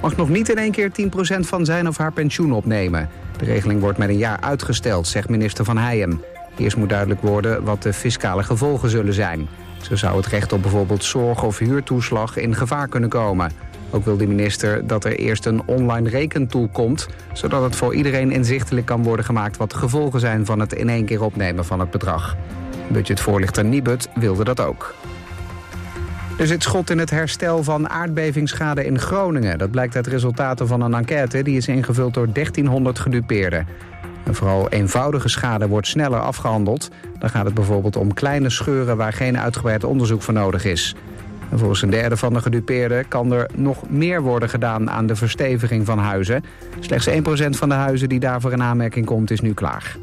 mag nog niet in één keer 10% van zijn of haar pensioen opnemen. De regeling wordt met een jaar uitgesteld, zegt minister Van Heijem. Eerst moet duidelijk worden wat de fiscale gevolgen zullen zijn. Zo zou het recht op bijvoorbeeld zorg- of huurtoeslag in gevaar kunnen komen. Ook wil de minister dat er eerst een online rekentool komt, zodat het voor iedereen inzichtelijk kan worden gemaakt wat de gevolgen zijn van het in één keer opnemen van het bedrag. Budgetvoorlichter Nibud wilde dat ook. Er zit schot in het herstel van aardbevingsschade in Groningen. Dat blijkt uit resultaten van een enquête die is ingevuld door 1300 gedupeerden. En vooral eenvoudige schade wordt sneller afgehandeld. Dan gaat het bijvoorbeeld om kleine scheuren waar geen uitgebreid onderzoek voor nodig is. En volgens een derde van de gedupeerden kan er nog meer worden gedaan aan de versteviging van huizen. Slechts 1% van de huizen die daarvoor in aanmerking komt is nu klaar.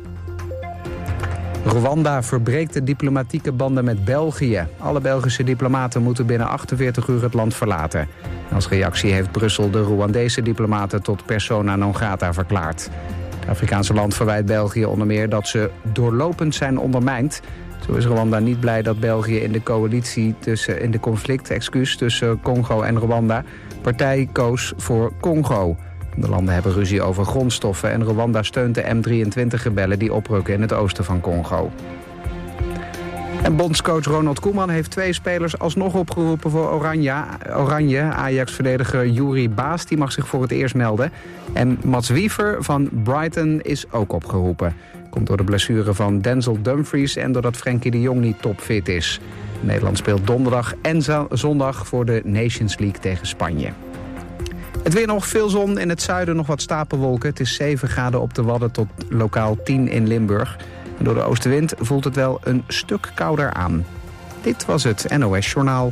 Rwanda verbreekt de diplomatieke banden met België. Alle Belgische diplomaten moeten binnen 48 uur het land verlaten. Als reactie heeft Brussel de Rwandese diplomaten tot persona non grata verklaard. Het Afrikaanse land verwijt België onder meer dat ze doorlopend zijn ondermijnd. Zo is Rwanda niet blij dat België in de conflict tussen Congo en Rwanda partij koos voor Congo. De landen hebben ruzie over grondstoffen en Rwanda steunt de M23-rebellen die oprukken in het oosten van Congo. En bondscoach Ronald Koeman heeft 2 spelers alsnog opgeroepen voor Oranje. Ajax-verdediger Yuri Baas die mag zich voor het eerst melden. En Mats Wiever van Brighton is ook opgeroepen. Komt door de blessure van Denzel Dumfries en doordat Frenkie de Jong niet topfit is. Nederland speelt donderdag en zondag voor de Nations League tegen Spanje. Het weer nog, veel zon, in het zuiden nog wat stapelwolken. Het is 7 graden op de Wadden tot lokaal 10 in Limburg. En door de oostenwind voelt het wel een stuk kouder aan. Dit was het NOS Journaal.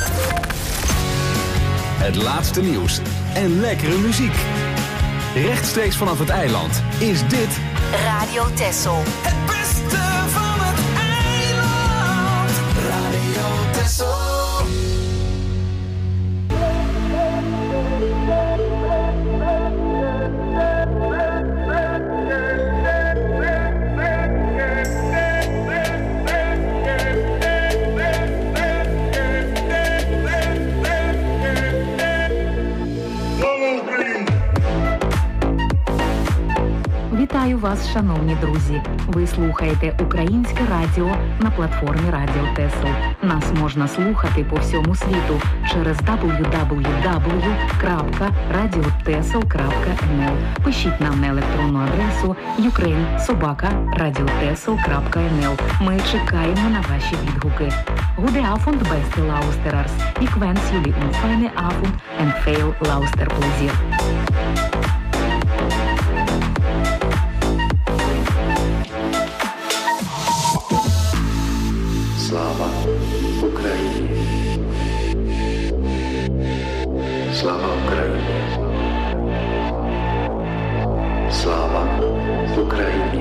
Het laatste nieuws en lekkere muziek. Rechtstreeks vanaf het eiland is dit Radio Texel. Het beste van het eiland. Radio Texel. Вітаю вас, шановні друзі! Ви слухаєте Українське радіо на платформі Радіо Тесл. Нас можна слухати по всьому світу через www.radiotesl.nl. Пишіть нам на електронну адресу ukraine@radiotesl.nl. Ми чекаємо на ваші відгуки. Goede avond, beste luisteraars. Ik wens jullie een fijne avond en veel luisterplezier. Слава Україні! Слава Україні! Слава Україні!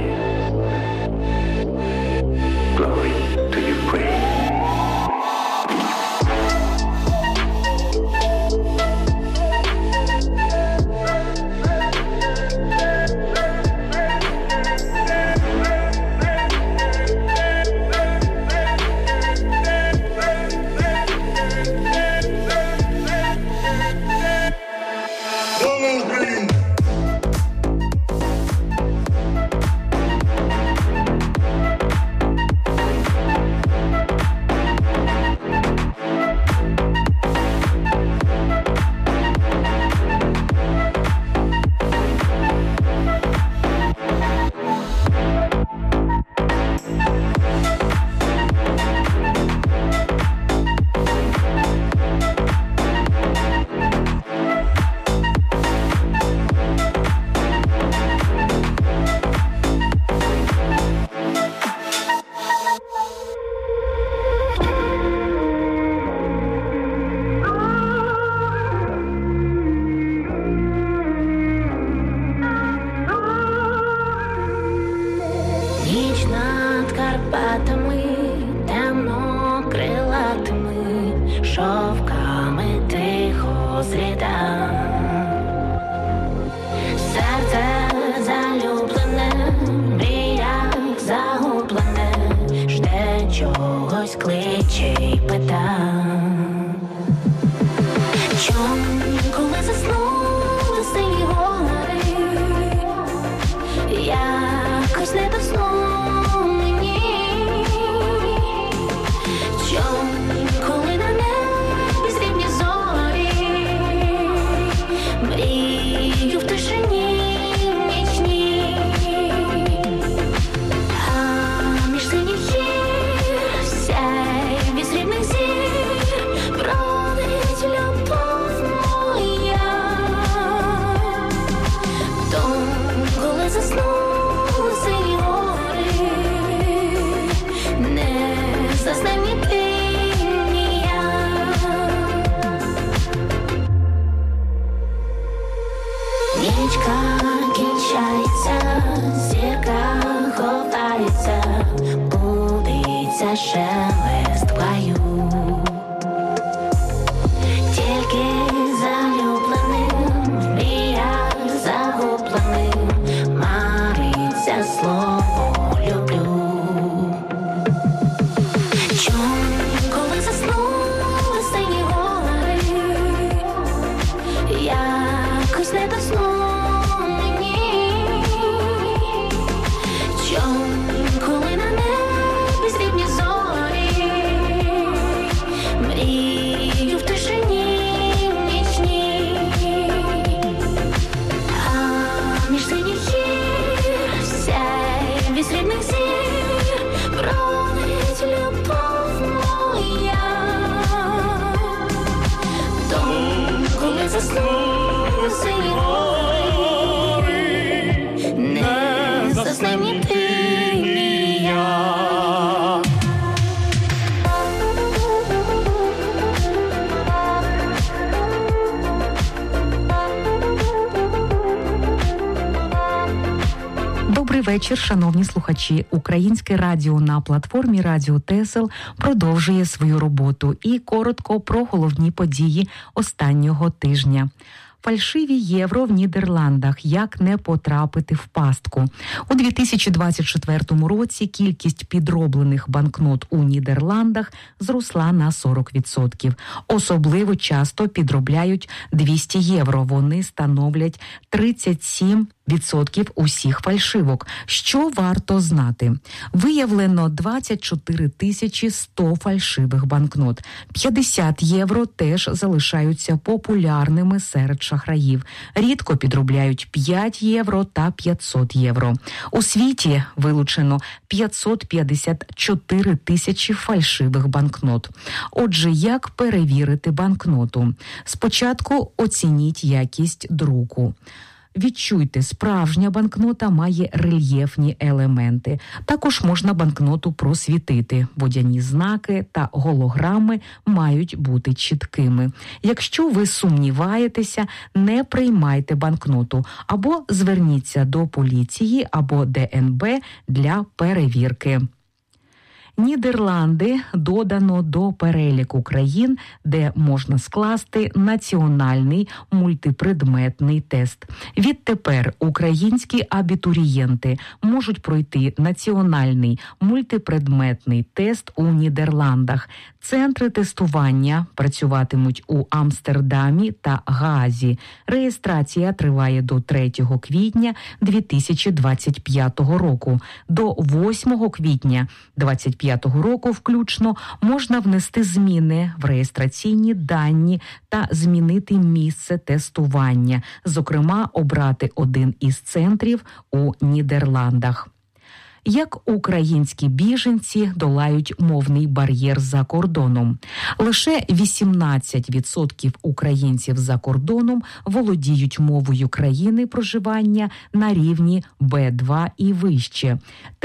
Glory to Ukraine! Коли заснув Нічка кінчається, зірка ховається, будиться шелест гаю. Тільки залюбленим, мрія загубленим, мариться слово люблю. Чом, коли заснули сині гори, якось не до сну мені. Чом, коли на небі срібні зорі, мрію в тишині нічній. А між синіх гір, в сяйві срібних зір, бродить любов моя. Том, коли заснули сині гори, не засне ні ти, ні я. Добрий вечір, шановні слухачі. Українське радіо на платформі Радіо ТЕСЛ продовжує свою роботу і коротко про головні події останнього тижня. Фальшиві євро в Нідерландах. Як не потрапити в пастку? У 2024 році кількість підроблених банкнот у Нідерландах зросла на 40%. Особливо часто підробляють 200 євро. Вони становлять 37% усіх фальшивок. Що варто знати? Виявлено 24 100 фальшивих банкнот. 50 євро теж залишаються популярними серед шахраїв. Рідко підробляють 5 євро та 500 євро. У світі вилучено 554 тисячі фальшивих банкнот. Отже, як перевірити банкноту? Спочатку оцініть якість друку. Відчуйте, справжня банкнота має рельєфні елементи. Також можна банкноту просвітити. Водяні знаки та голограми мають бути чіткими. Якщо ви сумніваєтеся, не приймайте банкноту або зверніться до поліції або ДНБ для перевірки. Нідерланди додано до переліку країн, де можна скласти національний мультипредметний тест. Відтепер українські абітурієнти можуть пройти національний мультипредметний тест у Нідерландах. Центри тестування працюватимуть у Амстердамі та Гаазі. Реєстрація триває до 3 квітня 2025 року. До 8 квітня 2025 року включно можна внести зміни в реєстраційні дані та змінити місце тестування, зокрема, обрати один із центрів у Нідерландах. Як українські біженці долають мовний бар'єр за кордоном? Лише 18% українців за кордоном володіють мовою країни проживання на рівні Б2 і вище.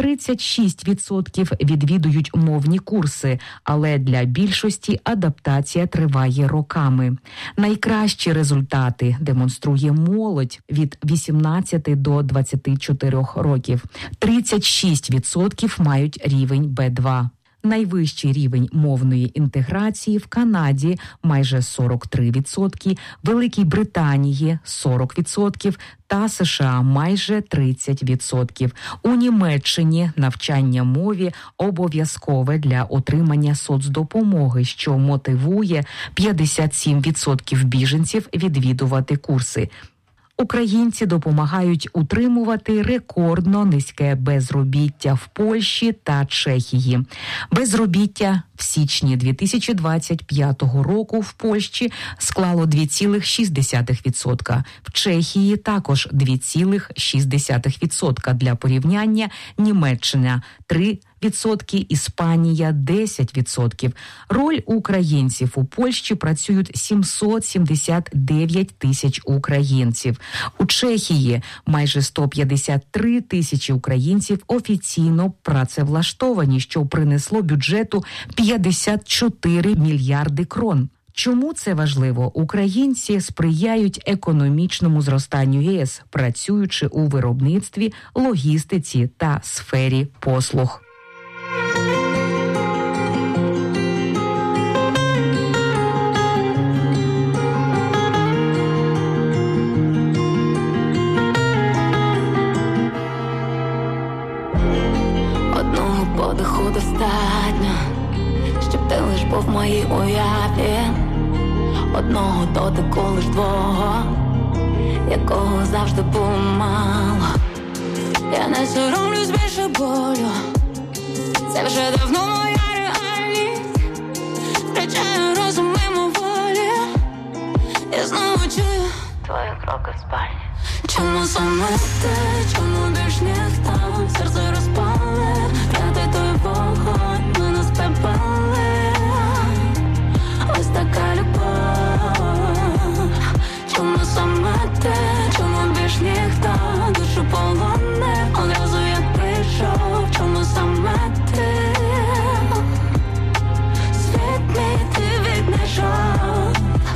36% відвідують мовні курси, але для більшості адаптація триває роками. Найкращі результати демонструє молодь від 18 до 24 років. 36% мають рівень Б2. Найвищий рівень мовної інтеграції в Канаді – майже 43%, Великій Британії – 40% та США – майже 30%. У Німеччині навчання мові обов'язкове для отримання соцдопомоги, що мотивує 57% біженців відвідувати курси. Українці допомагають утримувати рекордно низьке безробіття в Польщі та Чехії. Безробіття в січні 2025 року в Польщі склало 2,6%. В Чехії також 2,6%. Для порівняння Німеччина – 3%, Іспанія – 10%. Роль українців у Польщі працюють 779 тисяч українців. У Чехії майже 153 тисячі українців офіційно працевлаштовані, що принесло бюджету 54 мільярди крон. Чому це важливо? Українці сприяють економічному зростанню ЄС, працюючи у виробництві, логістиці та сфері послуг. Одного подиху достатньо, щоб ти лиш був в моїй уяві. Одного дотику лиш твого, якого завжди було мало. Я не соромлюсь більше болю, це вже давно моя реальність. Втрачаю розум мимоволі, я знову чую твої кроки в спальні. Чому саме ти, чому більш ніхто, серце розпале, п'ятий той вогонь, ми нас припали. Ось така любов. Чому саме ти, чому більш ніхто, душу полоне, одразу як прийшов. Чому саме ти, світ мій ти віднайшов.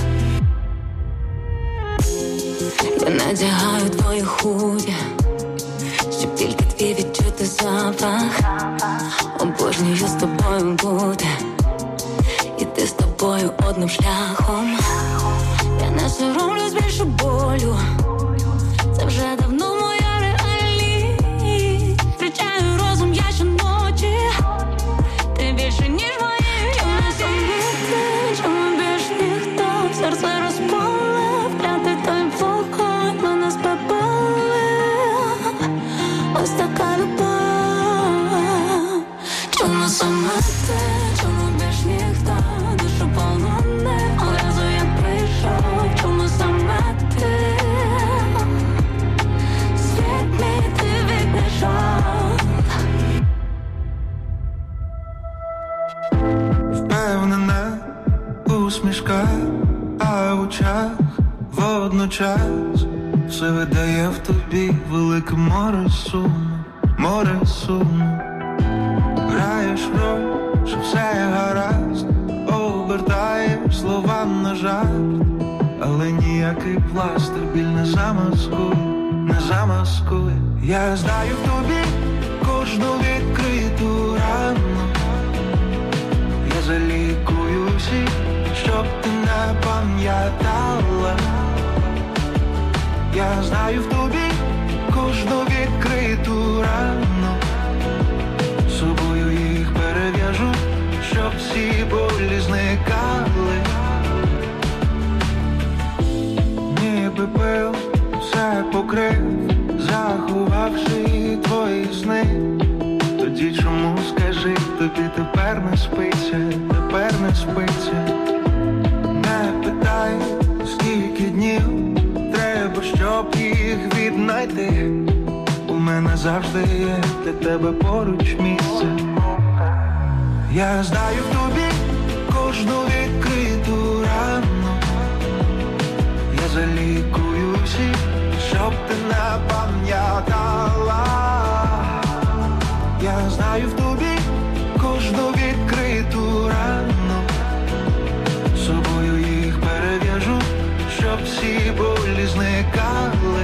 Я надягаю твої худі, щоб тільки твій відчути запах. Обожнюю з тобою бути, іти з тобою одним шляхом. Я не соромлюсь більше болю, це вже давно моя реальність. Втрачаю розум я щоночі, ти більше ніж мої. Чому саме ти, чому більш ніхто, серце розпале, вклятий той вогонь, ми нас припали. Ось така любов. Чому саме ти, чому більш ніхто, душу полоне, одразу як прийшов. Чому саме ти, світ мій ти віднайшов. Впевнена усмішка, а в очах водночас все видає в тобі велике море суму, море суму. Граєш роль, що все гаразд, обертаєш слова на жарт, але ніякий пластир біль не замаскує, не замаскує. Я знаю в тобі кожну відкриту рану, я залікую всі, щоб ти не пам'ятала. Я знаю в тобі кожну відкриту рану, собою їх перев'яжу, щоб всі болі зникали. Ніби пил все покрив, заховавши твої сни. Тоді чому, скажи, тобі тепер не спиться, тепер не спиться. Не питай, скільки днів треба, щоб їх віднайти. У мене завжди є для тебе поруч місце. Я знаю в тобі кожну відкриту рану, я залікую всі, щоб ти не пам'ятала. Я знаю в тобі кожну відкриту рану, собою їх перев'яжу, щоб всі болі зникали.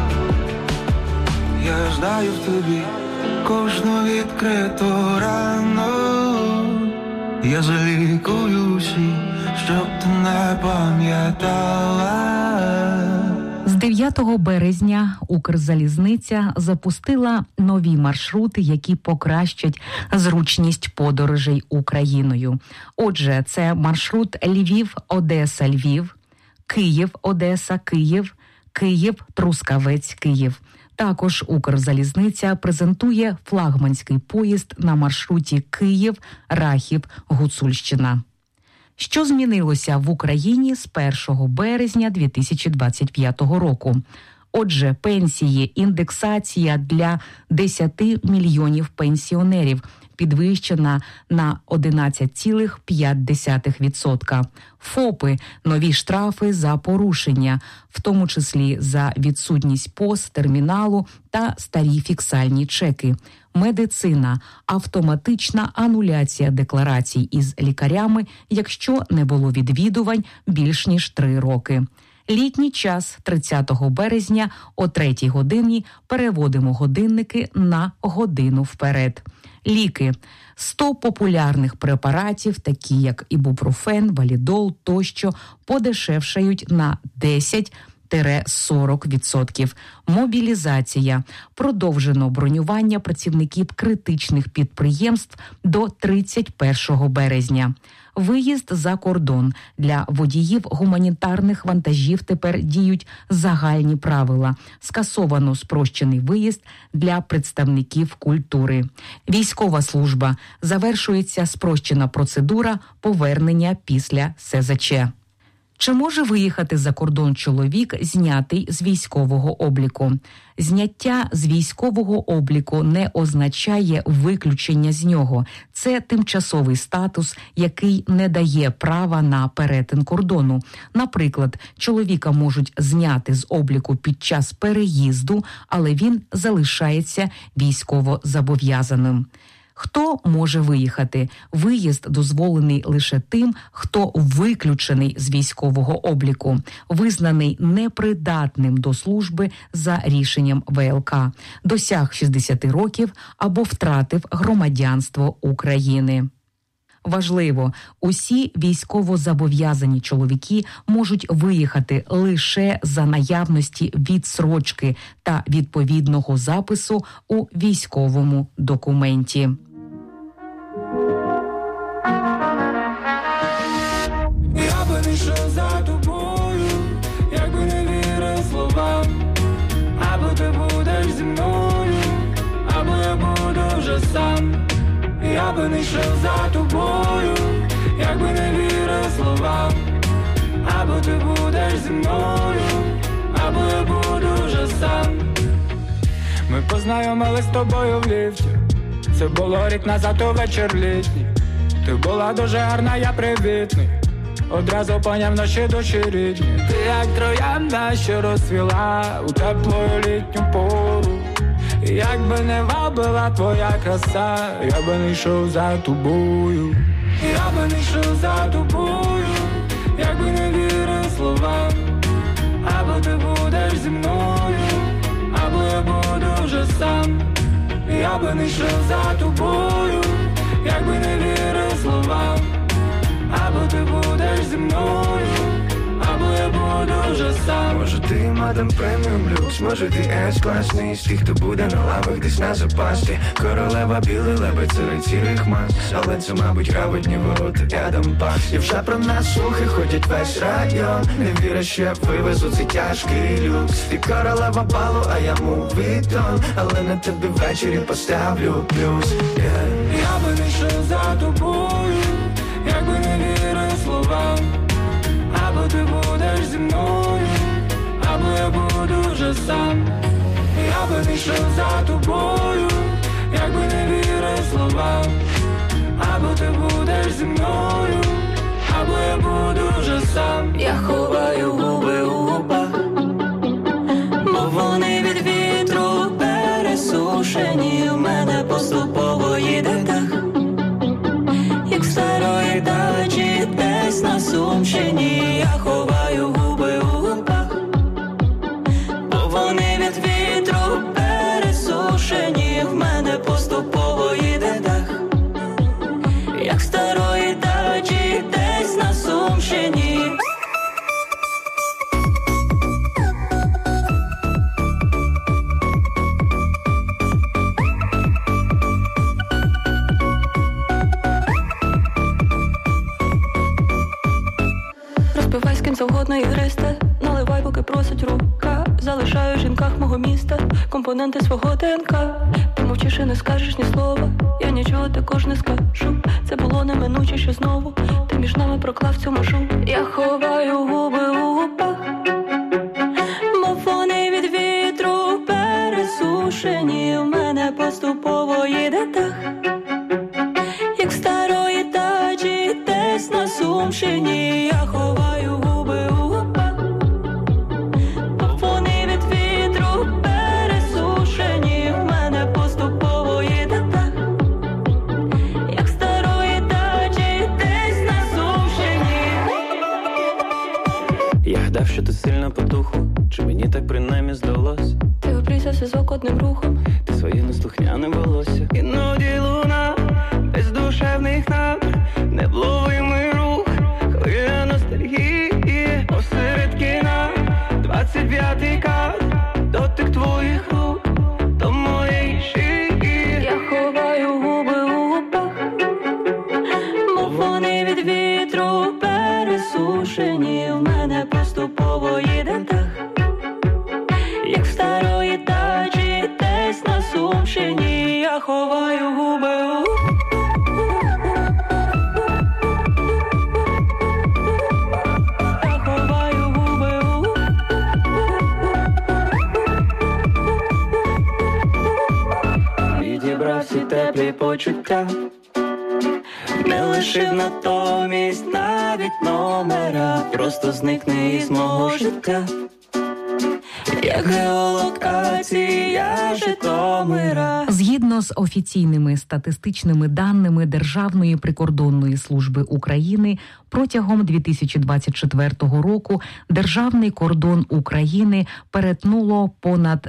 Я знаю в тобі кожну відкриту рану, я залікую всі, щоб ти не пам'ятала. З 9 березня Укрзалізниця запустила нові маршрути, які покращать зручність подорожей Україною. Отже, це маршрут Львів-Одеса-Львів, Київ-Одеса-Київ, Київ-Трускавець-Київ. Також Укрзалізниця презентує флагманський поїзд на маршруті Київ-Рахів-Гуцульщина. Що змінилося в Україні з 1 березня 2025 року? Отже, пенсії, індексація для 10 мільйонів пенсіонерів. підвищена на 11,5%. ФОПи – нові штрафи за порушення, в тому числі за відсутність ПОС, терміналу та старі фіксальні чеки. Медицина – автоматична ануляція декларацій із лікарями, якщо не було відвідувань більш ніж 3 роки. Літній час 30 березня о 3 годині переводимо годинники на годину вперед. Ліки. 100 популярних препаратів, такі як ібупрофен, валідол тощо, подешевшають на 10-40%. Мобілізація. Продовжено бронювання працівників критичних підприємств до 31 березня. Виїзд за кордон. Для водіїв гуманітарних вантажів тепер діють загальні правила. Скасовано спрощений виїзд для представників культури. Військова служба. Завершується спрощена процедура повернення після СЗЧ. Чи може виїхати за кордон чоловік, знятий з військового обліку? Зняття з військового обліку не означає виключення з нього. Це тимчасовий статус, який не дає права на перетин кордону. Наприклад, чоловіка можуть зняти з обліку під час переїзду, але він залишається військовозобов'язаним. Хто може виїхати? Виїзд дозволений лише тим, хто виключений з військового обліку, визнаний непридатним до служби за рішенням ВЛК, досяг 60 років або втратив громадянство України. Важливо, усі військовозобов'язані чоловіки можуть виїхати лише за наявності відстрочки та відповідного запису у військовому документі. Я би не йшов за тобою, якби не вірив словам. Або ти будеш зі мною, або я буду вже сам. Я би не йшов за тобою, якби не вірив словам. Або ти будеш зі мною, або я буду вже сам. Ми познайомились з тобою в ліфті. Це було рік назад у вечір літній. Ти була дуже гарна, я привітний. Одразу поняв наші душі рідні. Ти як троянда, що розцвіла у теплую літню пору. Як би не вабила твоя краса, я би не йшов за тобою. Я би не йшов за тобою, якби не вірив словам. Або ти будеш зі мною, або я буду вже сам. Я би не йшов за тобою, якби не вірив словам. Або ти будеш зі мною, або я буду вже сам. Може ти мадам преміум люкс, може ти С-класний, з тих, хто буде на лавах десь на запасі. Королева білий лебедь серед цілих мас, але це, мабуть, грабить ворота, я дам пас. І вже про нас слухи ходять весь район. Не віриш, що я вивезу цей тяжкий люкс. Ти королева балу, а я мувітон, але на тобі ввечері поставлю плюс. Я би не йшов за тобою, якби не вірив словам. Або ти будеш зі мною, або я буду вже сам. Я би не йшов за тобою, якби не вірив словам. Або ти будеш зі мною, або я буду вже сам. Я ховаю губи у губах, бо вони від вітру пересушені. У мене поступово їде дах, як старої дачі десь на Сумщині. Я ховаю губи у губах, бо вони від вітру пересушені. В мене поступово їде дах, як старої дачі десь на Сумщині. Розпивай з ким завгодно ігристе, наливай, поки просить рука. Залишаю в жінках мого міста компоненти свого ДНК. Помовчиш і не скажеш ні слова, я нічого також не скажу. Це було неминуче, що знову ти між нами проклав цю межу. Я ховаю губи у губах, бо вони від вітру пересушені. У мене поступово їде дах, так принаймні здалось. Ти обрізав зв'язок одним рухом. Ти своє неслухняне волосся. Іноді луна, без душевних намір, невловимий рух, хвиля ностальгії, посеред кіна, 25-й кадр, дотик твоїх рук до моєї шиї. Я ховаю губи у губах, мов вони від вітру пересушені. В мене поступово їде дах, як в старої тачі десь на Сумщині. Я ховаю губи у Відібрав всі теплі почуття, не лишив натомість навіть номера. Просто зникне із мого життя, як геолокація Житомира. Згідно з офіційними статистичними даними Державної прикордонної служби України, протягом 2024 року державний кордон України перетнуло понад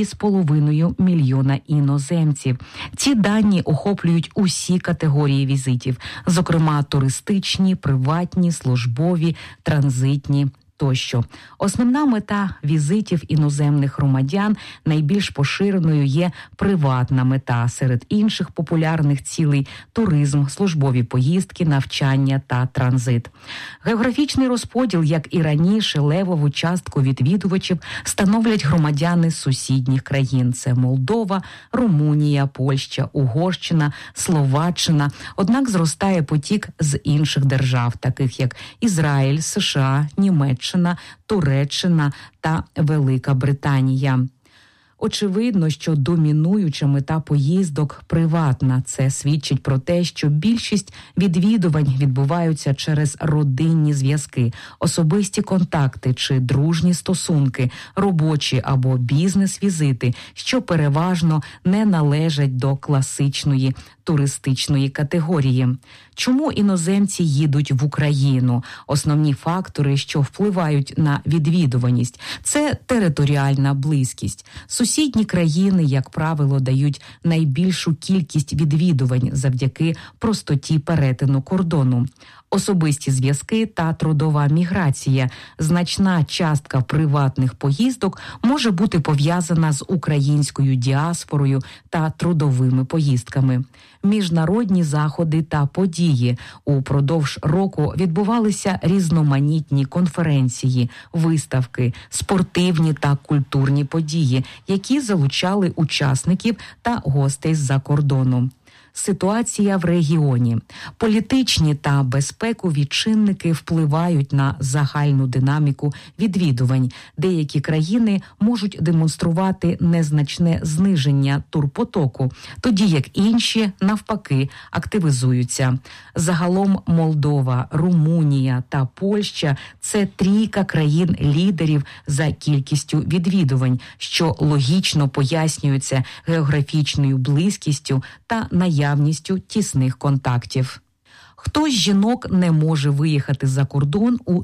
2,5 мільйона іноземців. Ці дані охоплюють усі категорії візитів, зокрема туристичні, приватні, службові, транзитні тощо. Основна мета візитів іноземних громадян найбільш поширеною є приватна мета. Серед інших популярних цілей – туризм, службові поїздки, навчання та транзит. Географічний розподіл, як і раніше, левову частку відвідувачів становлять громадяни сусідніх країн. Це Молдова, Румунія, Польща, Угорщина, Словаччина. Однак зростає потік з інших держав, таких як Ізраїль, США, Німеччина, Туреччина та Велика Британія. Очевидно, що домінуюча мета поїздок – приватна. Це свідчить про те, що більшість відвідувань відбуваються через родинні зв'язки, особисті контакти чи дружні стосунки, робочі або бізнес-візити, що переважно не належать до класичної туристичної категорії. Чому іноземці їдуть в Україну? Основні фактори, що впливають на відвідуваність – це територіальна близькість. Сусідні країни, як правило, дають найбільшу кількість відвідувань завдяки простоті перетину кордону. Особисті зв'язки та трудова міграція. Значна частка приватних поїздок може бути пов'язана з українською діаспорою та трудовими поїздками. Міжнародні заходи та події. Упродовж року відбувалися різноманітні конференції, виставки, спортивні та культурні події, які залучали учасників та гостей з-за кордону. Ситуація в регіоні. Політичні та безпекові чинники впливають на загальну динаміку відвідувань. Деякі країни можуть демонструвати незначне зниження турпотоку, тоді як інші, навпаки, активізуються. Загалом Молдова, Румунія та Польща – це трійка країн-лідерів за кількістю відвідувань, що логічно пояснюється географічною близькістю та наявністю тісних контактів. Хто з жінок не може виїхати за кордон у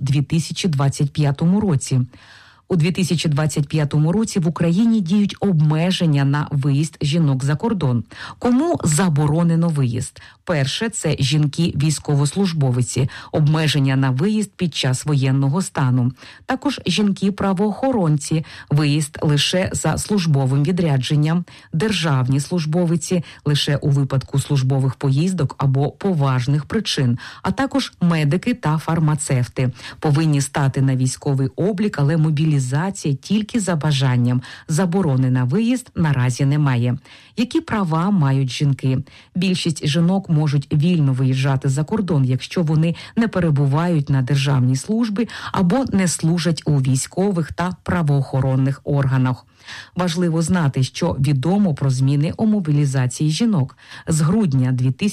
2025 році? У 2025 році в Україні діють обмеження на виїзд жінок за кордон. Кому заборонено виїзд? Перше – це жінки-військовослужбовиці, обмеження на виїзд під час воєнного стану. Також жінки-правоохоронці, виїзд лише за службовим відрядженням, державні службовиці лише у випадку службових поїздок або поважних причин, а також медики та фармацевти. Повинні стати на військовий облік, але мобілізація тільки за бажанням. Заборони на виїзд наразі немає. Які права мають жінки? Більшість жінок можуть вільно виїжджати за кордон, якщо вони не перебувають на державній службі або не служать у військових та правоохоронних органах. Важливо знати, що відомо про зміни у мобілізації жінок. З грудня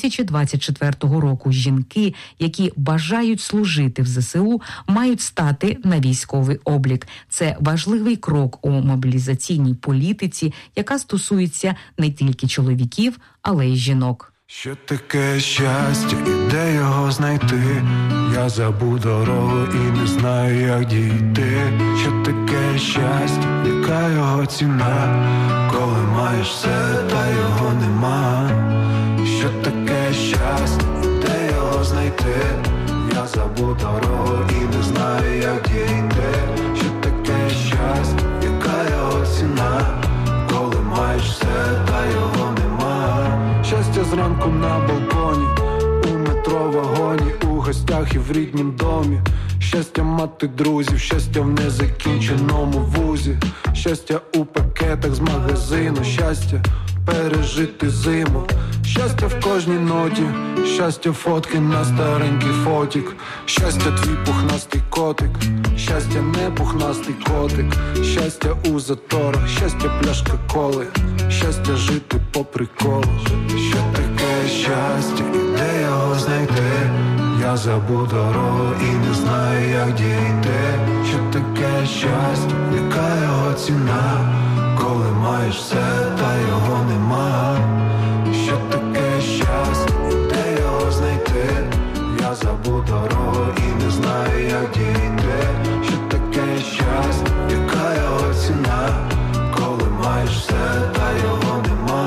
2024 року жінки, які бажають служити в ЗСУ, мають стати на військовий облік. Це важливий крок у мобілізаційній політиці, яка стосується не тільки чоловіків, але й жінок. Що таке щастя і де його знайти? Я забув дорогу і не знаю, як дійти. Що таке щастя, яка його ціна? Коли маєш все, та його нема. Що таке щастя, і де його знайти? Я забув дорогу і не знаю, як дійти. Що таке щастя, яка його ціна? Коли маєш все, та його нема. Щастя зранку на балконі, у метро вагоні, у гостях і в ріднім домі. Щастя мати друзів, щастя в незакінченому вузі. Щастя у пакетах з магазину, щастя пережити зиму. Щастя в кожній ноті, щастя фотки на старенький фотік. Щастя твій пухнастий котик, щастя не пухнастий котик. Щастя у заторах, щастя пляшка коли. Щастя жити по приколу. Що таке щастя і де його знайти? Я забув дорогу і не знаю, як дійти. Що таке щастя, яка його ціна? Коли маєш все, та його нема. Що таке щастя, де його знайти? Я забув дорогу і не знаю, як дійти. Що таке щастя, яка його ціна? Коли маєш все, та його нема.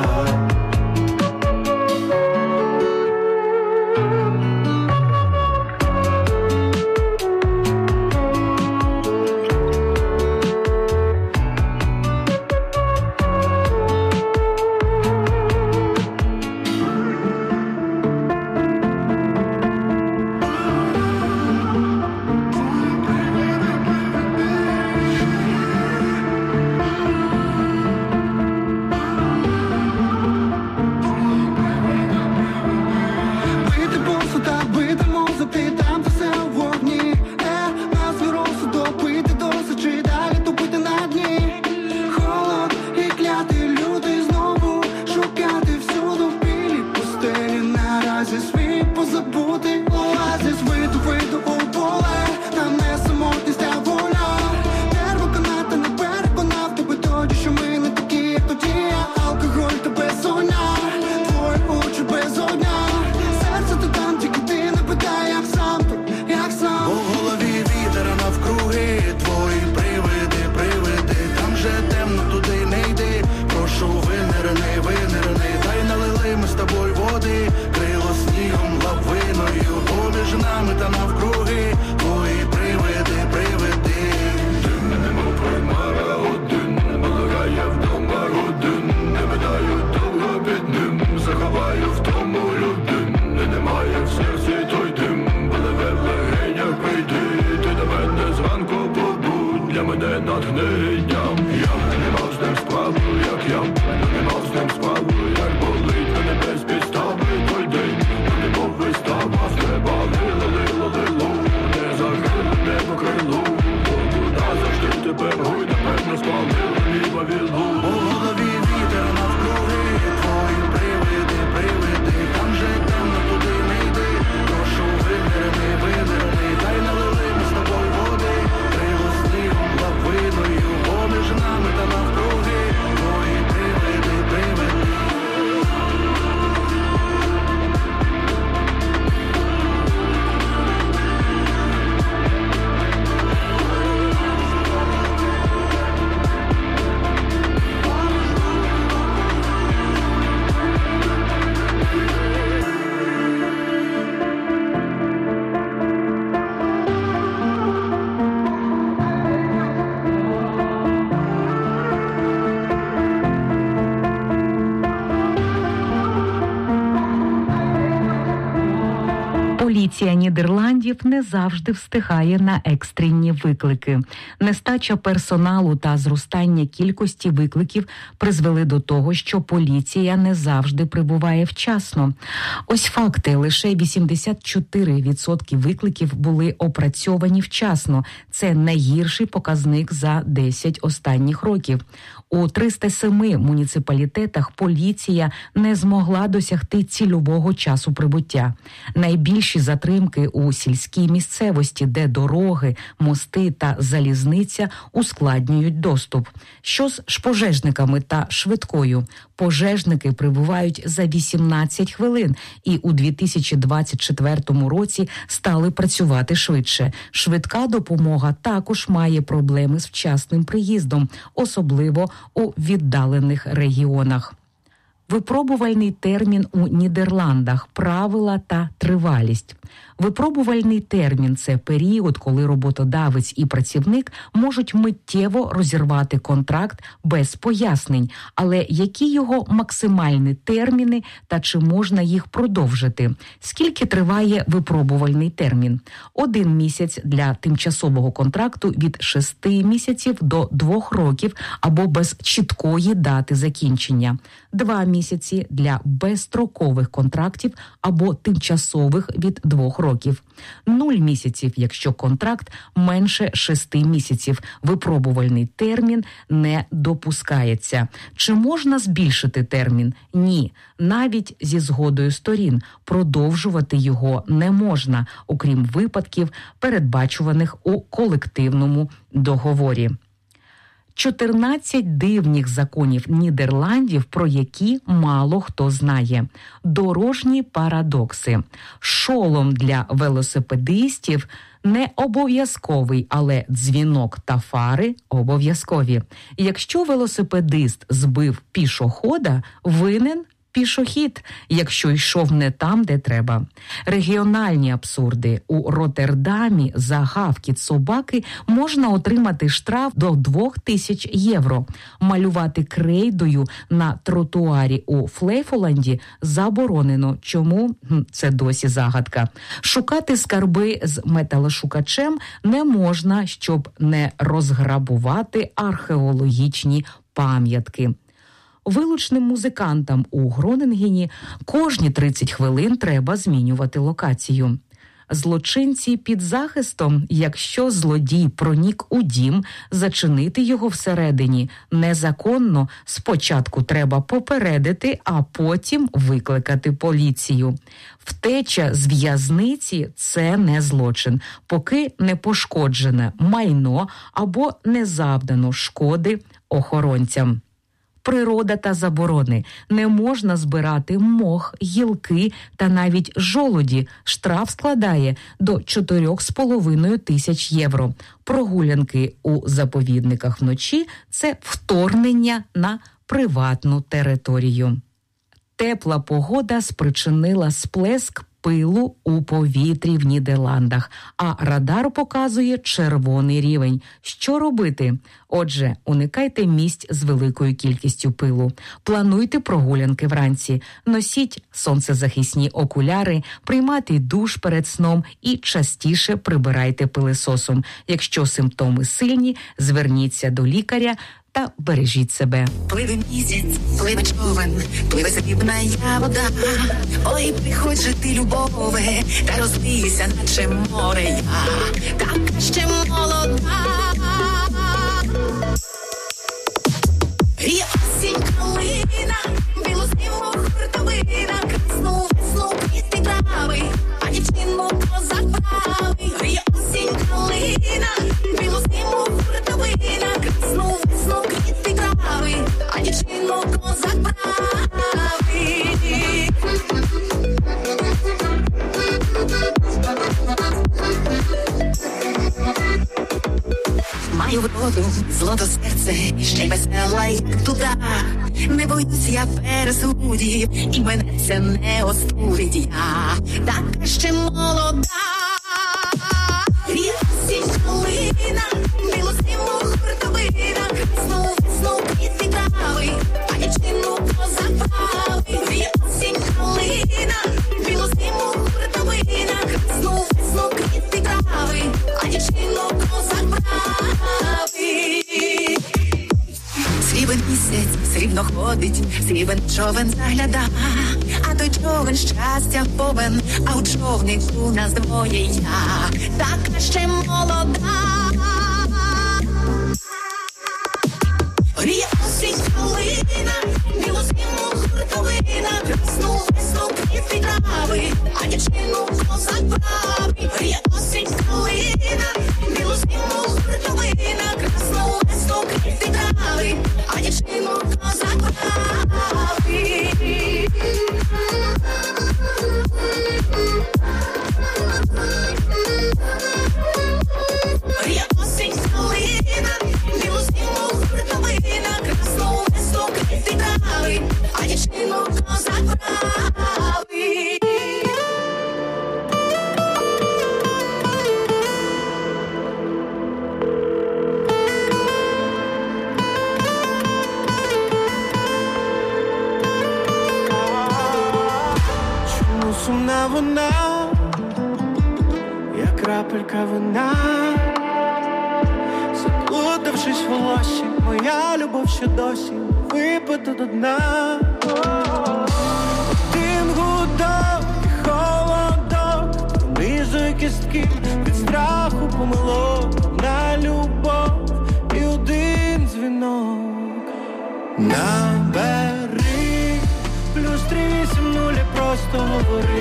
Поліція Нідерландів не завжди встигає на екстрені виклики. Нестача персоналу та зростання кількості викликів призвели до того, що поліція не завжди прибуває вчасно. Ось факти. Лише 84% викликів були опрацьовані вчасно. Це найгірший показник за 10 останніх років. У 307 муніципалітетах поліція не змогла досягти цільового часу прибуття. Найбільші затримання затримки у сільській місцевості, де дороги, мости та залізниця ускладнюють доступ. Що з пожежниками та швидкою? Пожежники прибувають за 18 хвилин і у 2024 році стали працювати швидше. Швидка допомога також має проблеми з вчасним приїздом, особливо у віддалених регіонах. Випробувальний термін у Нідерландах, правила та тривалість. Випробувальний термін – це період, коли роботодавець і працівник можуть миттєво розірвати контракт без пояснень. Але які його максимальні терміни та чи можна їх продовжити? Скільки триває випробувальний термін? 1 місяць для тимчасового контракту від 6 місяців до 2 років або без чіткої дати закінчення. 2 місяці для безстрокових контрактів або тимчасових від 2 років. 0 місяців, якщо контракт менше 6 місяців. Випробувальний термін не допускається. Чи можна збільшити термін? Ні. Навіть зі згодою сторін. Продовжувати його не можна, окрім випадків, передбачуваних у колективному договорі. 14 дивних законів Нідерландів, про які мало хто знає. Дорожні парадокси. Шолом для велосипедистів не обов'язковий, але дзвінок та фари обов'язкові. Якщо велосипедист збив пішохода, винен пішохід, якщо йшов не там, де треба. Регіональні абсурди. У Роттердамі за гавкіт собаки можна отримати штраф до 2000 євро. Малювати крейдою на тротуарі у Флейфоланді заборонено. Чому? Це досі загадка. Шукати скарби з металошукачем не можна, щоб не розграбувати археологічні пам'ятки. Вилучним музикантам у Гронінгені кожні 30 хвилин треба змінювати локацію. Злочинці під захистом, якщо злодій пронік у дім, зачинити його всередині незаконно, спочатку треба попередити, а потім викликати поліцію. Втеча з в'язниці – це не злочин, поки не пошкоджене майно або не завдано шкоди охоронцям. Природа та заборони. Не можна збирати мох, гілки та навіть жолуді. Штраф складає до 4,5 тисяч євро. Прогулянки у заповідниках вночі – це вторгнення на приватну територію. Тепла погода спричинила сплеск пилу у повітрі в Нідерландах, а радар показує червоний рівень. Що робити? Отже, уникайте місць з великою кількістю пилу. Плануйте прогулянки вранці. Носіть сонцезахисні окуляри, приймайте душ перед сном і частіше прибирайте пилисосом. Якщо симптоми сильні, зверніться до лікаря та бережіть себе. Пливе місяць, пливе човен, пливе срібна вода. Ой, приходь же ти, любове, та розлийся, наче море я, така ще молода. І осінь калина, білу зиму хуртовина, красну весну квіти трави, а дівчину козак правий. І осінь калина, білу зиму хуртовина, красну весну квіти трави, а дівчину козак правий. Маю вроду, злото серце, ще й весела, як туди. Не боюсь я пересудів, і мене це не остудить я, така ще молода. Осінь калина, білу зиму хуртовина, красну весну квіти трави, а дівчину козак правий. Осінь калина, білу зиму хуртовина, красну весну квіти трави, а дівчину козак правий. Срібен місяць срібно ходить, срібен човен загляда, а той човен щастя повен, а у човнику нас двоє я, така ще молода. Ріє осінь калина, білу зиму хуртовина, красну весну квіти трави, а дівчину козак правий. Ріє осінь калина, білу зиму хуртовина, красну весну квіти трави, а дівчину козак правий. Ріє осінь калина, білу зиму хуртовина, красну весну квіти трави, а дівчину козак правий. Чому сумна вона, як крапелька вина, заплутавшись в волосі, моя любов ще досі випита до дна. Один гудок і холодок пронизує кістки, від страху помилок, одна любов і один дзвінок. Набери плюс 380, просто говори.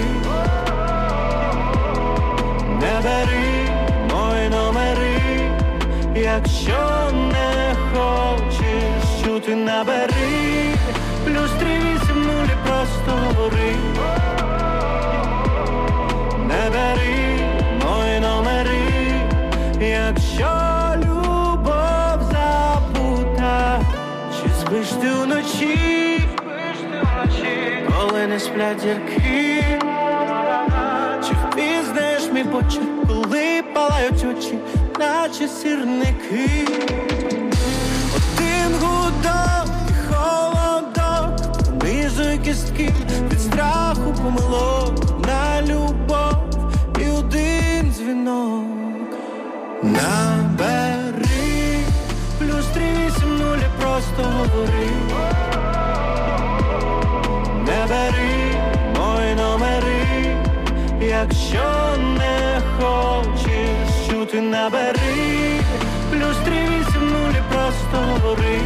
Не бери мої номери, якщо не хочеш чути. Набери плюс 380, просто говори. Не бери мої номери, якщо любов забута. Чи спиш ти вночі, коли не сплять зірки? Чи впізнаєш мій почерк, коли палають очі, наче сірники? Один гудок і холодок пронизує кістки, від страху помилок, на любов і один дзвінок. Набери плюс 380, просто говори. Не бери мої номери, якщо не хочеш чути. Набери плюс 380, просто говори.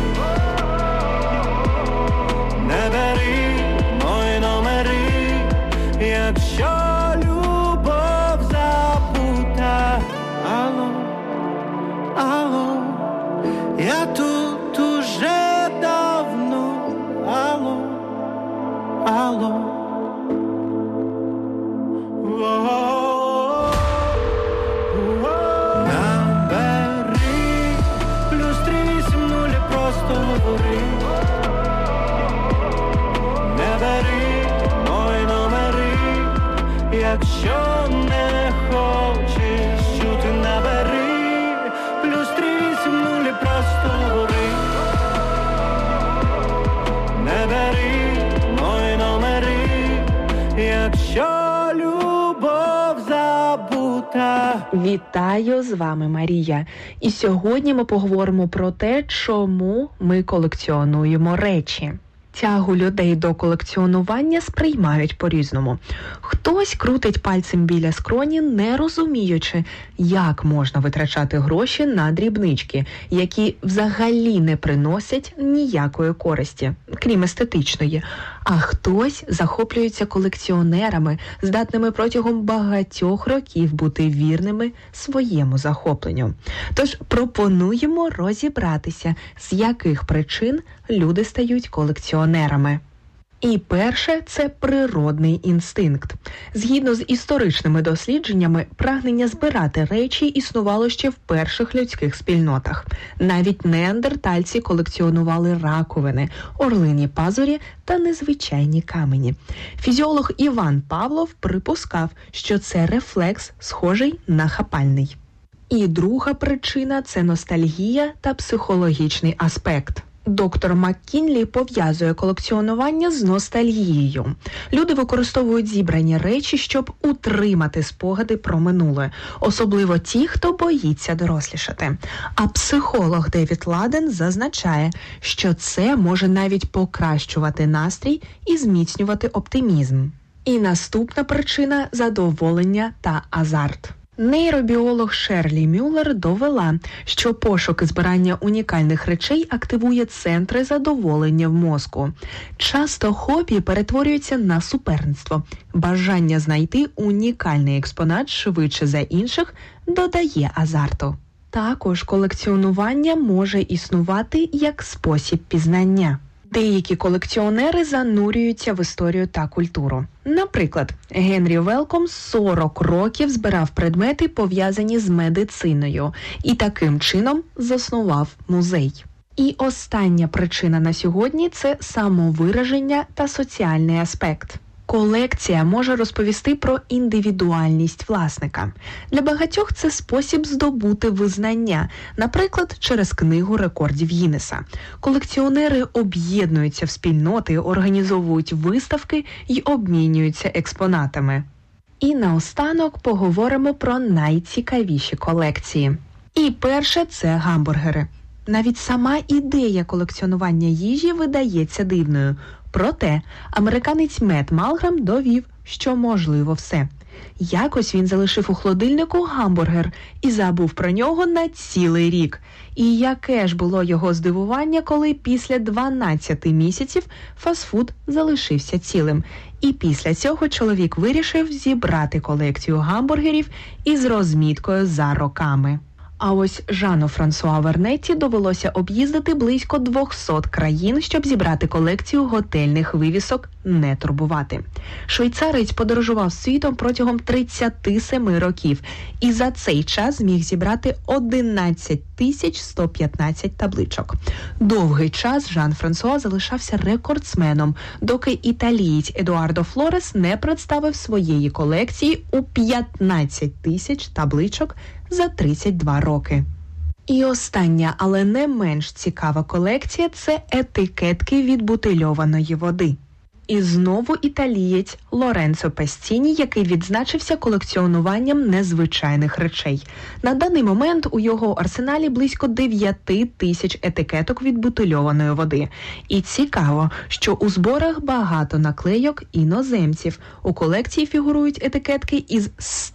Не бери мої номери, якщо любов забута. Алло, алло, я тут уже давно. Алло, алло. Набери плюс 380, просто говори. Не бери мої номери, якщо не хочеш чути. Набери плюс 380, просто говори. Не бери мої номери, якщо любов забута. Вітаю, з вами Марія. І сьогодні ми поговоримо про те, чому ми колекціонуємо речі. Тягу людей до колекціонування сприймають по-різному. Хтось крутить пальцем біля скроні, не розуміючи, як можна витрачати гроші на дрібнички, які взагалі не приносять ніякої користі, крім естетичної. А хтось захоплюється колекціонерами, здатними протягом багатьох років бути вірними своєму захопленню. Тож пропонуємо розібратися, з яких причин люди стають колекціонерами. І перше – це природний інстинкт. Згідно з історичними дослідженнями, прагнення збирати речі існувало ще в перших людських спільнотах. Навіть неандертальці колекціонували раковини, орлині пазурі та незвичайні камені. Фізіолог Іван Павлов припускав, що це рефлекс, схожий на хапальний. І друга причина – це ностальгія та психологічний аспект. Доктор МакКінлі пов'язує колекціонування з ностальгією. Люди використовують зібрані речі, щоб утримати спогади про минуле, особливо ті, хто боїться дорослішати. А психолог Девід Ладен зазначає, що це може навіть покращувати настрій і зміцнювати оптимізм. І наступна причина – задоволення та азарт. Нейробіолог Шерлі Мюллер довела, що пошук і збирання унікальних речей активує центри задоволення в мозку. Часто хобі перетворюється на суперництво. Бажання знайти унікальний експонат швидше за інших додає азарту. Також колекціонування може існувати як спосіб пізнання. Деякі колекціонери занурюються в історію та культуру. Наприклад, Генрі Велком 40 років збирав предмети, пов'язані з медициною, і таким чином заснував музей. І остання причина на сьогодні – це самовираження та соціальний аспект. Колекція може розповісти про індивідуальність власника. Для багатьох це спосіб здобути визнання, наприклад, через книгу рекордів Гіннеса. Колекціонери об'єднуються в спільноти, організовують виставки й обмінюються експонатами. І наостанок поговоримо про найцікавіші колекції. І перше – це гамбургери. Навіть сама ідея колекціонування їжі видається дивною. Проте, американець Мет Малграм довів, що можливо все. Якось він залишив у холодильнику гамбургер і забув про нього на цілий рік. І яке ж було його здивування, коли після 12 місяців фастфуд залишився цілим. І після цього чоловік вирішив зібрати колекцію гамбургерів із розміткою за роками. А ось Жану Франсуа Вернетті довелося об'їздити близько 200 країн, щоб зібрати колекцію готельних вивісок «Не турбувати». Швейцарець подорожував світом протягом 37 років і за цей час зміг зібрати 11 115 табличок. Довгий час Жан Франсуа залишався рекордсменом, доки італієць Едуардо Флорес не представив своєї колекції у 15 тисяч табличок за 32 роки. І остання, але не менш цікава колекція – це етикетки від бутильованої води. І знову італієць Лоренцо Пестіні, який відзначився колекціонуванням незвичайних речей. На даний момент у його арсеналі близько 9 тисяч етикеток від бутильованої води. І цікаво, що у зборах багато наклейок іноземців. У колекції фігурують етикетки із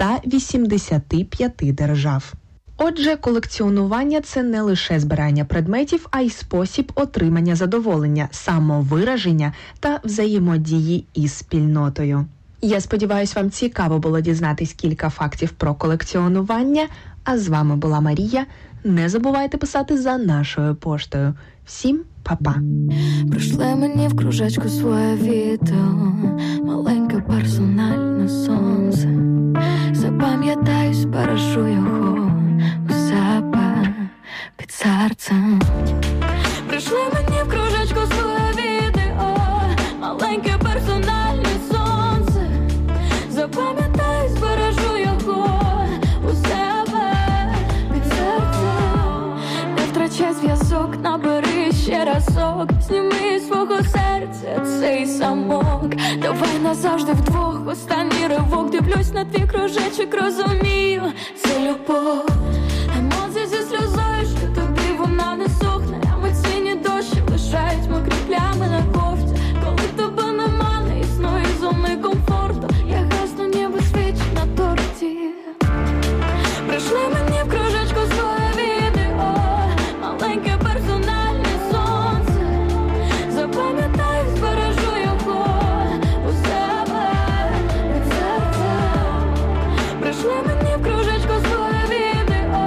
185 держав. Отже, колекціонування – це не лише збирання предметів, а й спосіб отримання задоволення, самовираження та взаємодії із спільнотою. Я сподіваюся, вам цікаво було дізнатись кілька фактів про колекціонування, а з вами була Марія. Не забувайте писати за нашою поштою. Всім па-па! Прийшли мені в кружечку своє відео, маленьке персональне сонце. Запам'ятаю, збережу його у себе під серцем. Прийшли мені в кружечку своє відео, маленьке персональне сонце. Запам'ятаю, збережу його у себе під серцем. Не втрачай зв'язок, набери ще разок. Зніми з свого серця цей замок. Давай назавжди вдвох, останній ривок. Дивлюсь на твій кружечок, розумію, це любов. Емоції зі сльозою, що тобі вона не сохне. Емоційні дощі лишають мокрі плями на кофті. Коли тебе нема, не існує зони комфорту. Я гасну, ніби свіч на торті. Прийшли мені в кружечку своє відео, маленьке персональне сонце. Запам'ятаю, збережу його у себе під серцем. Прийшли мені в кружечку своє відео,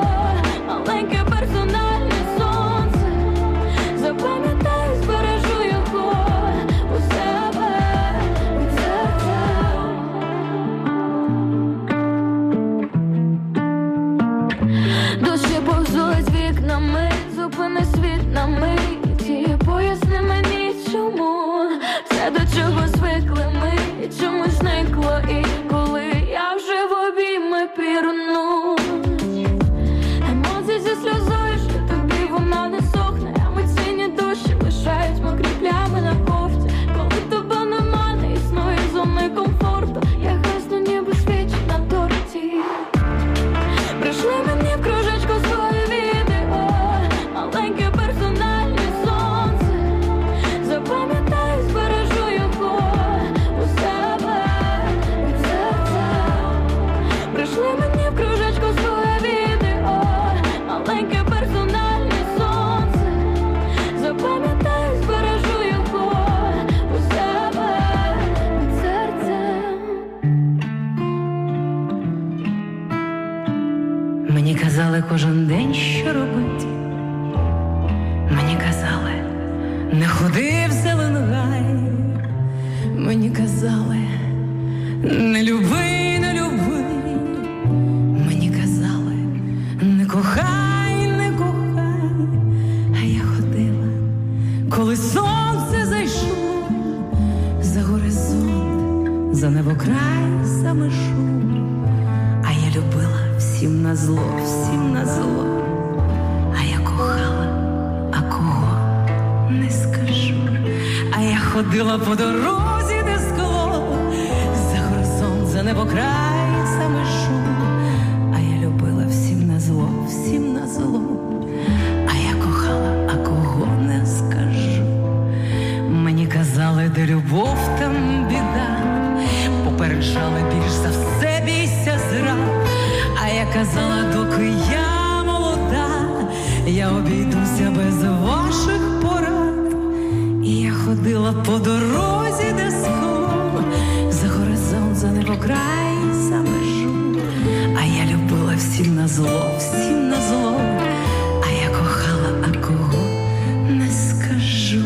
кожен день, що робити. Мені казали, не ходи в Зеленгай. Мені казали, не люби, не люби. Мені казали, не кохай, не кохай. А я ходила, коли сонце зайшло за горизонт, за небокрай, за межу. А я любила всім назло, всім назло. А я кохала, а кого не скажу. А я ходила по дорозі, де скло, за горизонт, за небокрай, за межу. А я любила всім назло, всім назло. А я кохала, а кого не скажу. Мені казали, де любов, там біда. Попереджали, більш за все бійся зрад. А я казала, доки я молода, я обійдуся без ваших порад. І я ходила по дорозі, де скло, за горизонт, за небокрай, за межу. А я любила всім назло, всім назло. А я кохала, а кого не скажу.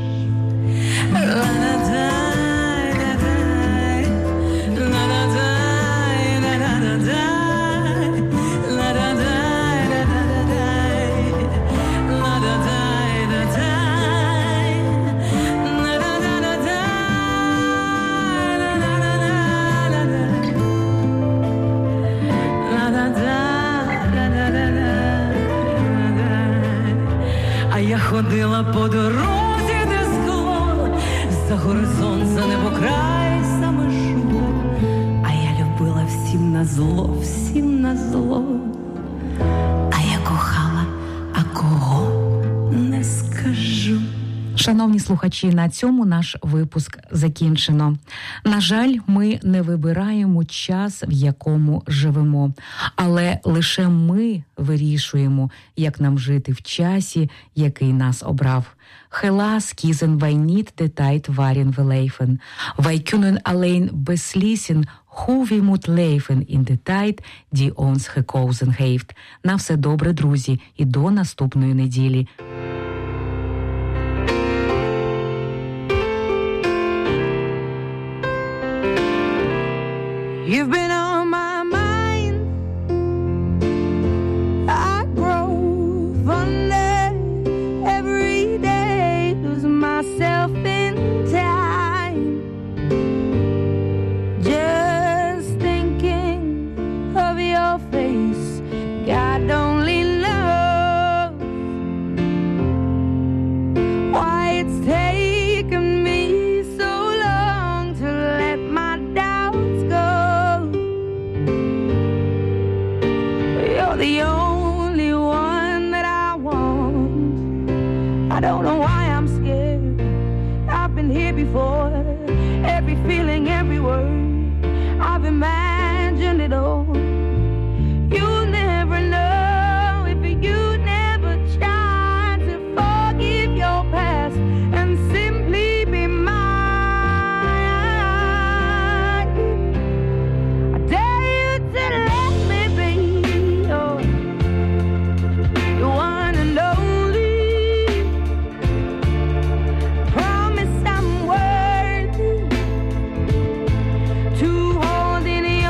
А я ходила по дорозі, де скло, за горизонт, за небокрай, за межу. А я любила всім назло, всім назло. А я кохала, а кого не скажу. Шановні слухачі, на цьому наш випуск закінчено. На жаль, ми не вибираємо час, в якому живемо, але лише ми вирішуємо, як нам жити в часі, який нас обрав. Helaas kiezen wij niet de tijd waarin we leven. Wij kunnen alleen beslissen hoe we moeten leven in de tijd die ons gekozen heeft. На все добре, друзі, і до наступної неділі. You've been on my mind. I grow fonder every day, lose myself in time. Just thinking of your face, God only knows why it's taken me so long to let my doubts go. You're the only one that I want. I don't know why I'm scared. I've been here before. Every feeling, every word, I've imagined it all. You'll never know if you never try to forgive your past and simply be mine. I dare you to let me be your one and only. Promise I'm worthy to hold in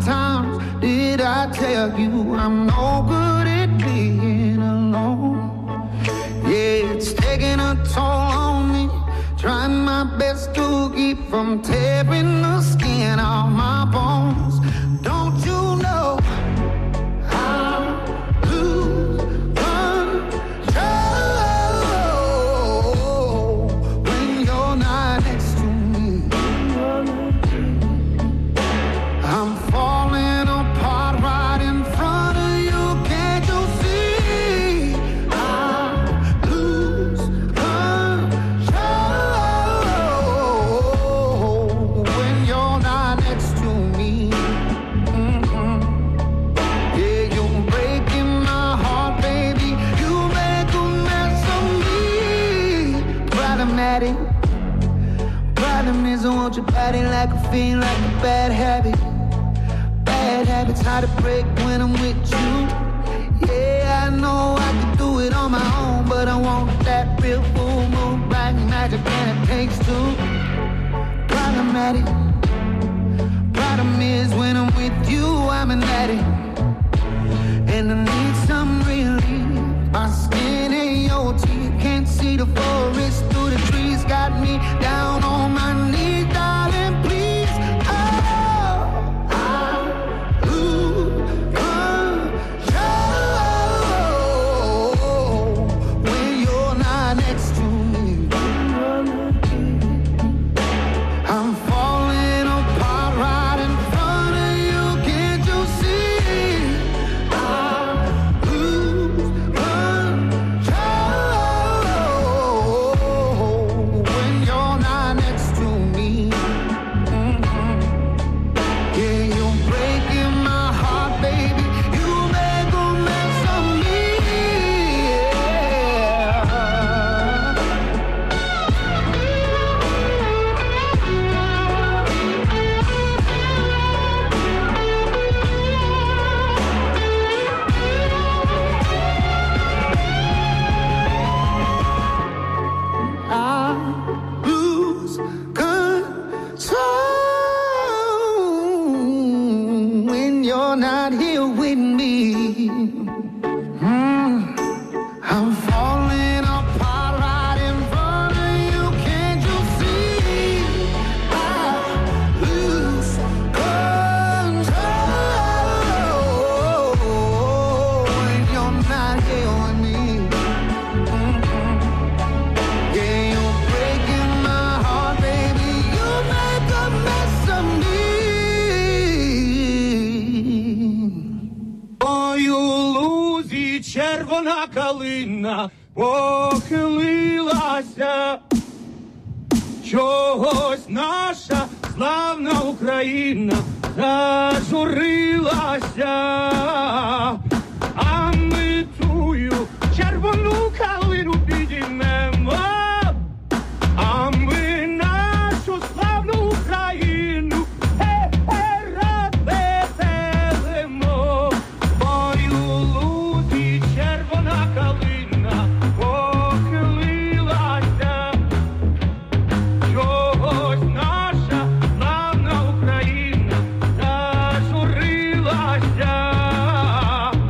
times did I tell you I'm no good at being alone? Yeah, it's taking a toll on me, trying my best to keep from tearing the skin off my bones. Don't you know I'll lose control when you're not next to me? I'm falling apart right in front of you. Can't you see? I'll lose control when you're not next to me. Yeah, you're breaking my heart, baby. You make a mess of me. Problematic. Problem is I want your body like a fiend, like a bad habit. Bad habits hard to break when I'm with you. Yeah, I know I can do it on my own, but I want that real full moon, bright magic, and it takes two. Problematic. Problem is when I'm with you, I'm an addict, and I need some relief. My skin ain't your teeth, can't see the forest through the trees. Got me down on my knees, darling, please. Oh, I'll lose control when you're not next to me. I'm falling apart right in front of you. Can't you see? I'll lose control when you're not next to me. Yeah, you're breaking my heart, baby. You make a mess of me. I lose control when you're not here with me. I'm falling apart right in front of you. Can't you see? I lose control when you're not here with me. Yeah, you're breaking my heart, baby. You make a mess of me. Ой, у лузі червона калина похилилася, чогось наша славна Україна зажурилася, а ми тую червону калину підіймемо, а ми нашу славну Україну розвеселимо. Ой, у лузі червона калина похилилася, чогось наша славна Україна зажурилася,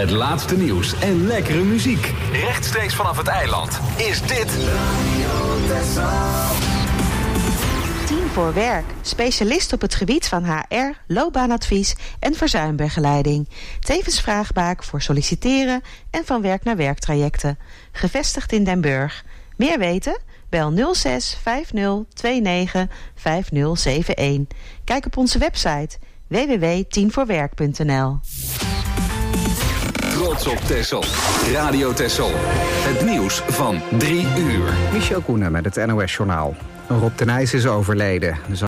Het laatste nieuws en lekkere muziek. Rechtstreeks vanaf het eiland is dit... Team voor Werk. Specialist op het gebied van HR, loopbaanadvies en verzuimbegeleiding. Tevens vraagbaak voor solliciteren en van werk naar werktrajecten. Gevestigd in Den Burg. Meer weten? Bel 06 50 29 5071. Kijk op onze website www.teamvoorwerk.nl. Trots op Texel. Radio Texel. Het nieuws van 3 uur. Michel Koenen met het NOS-journaal. Rob ten IJs is overleden.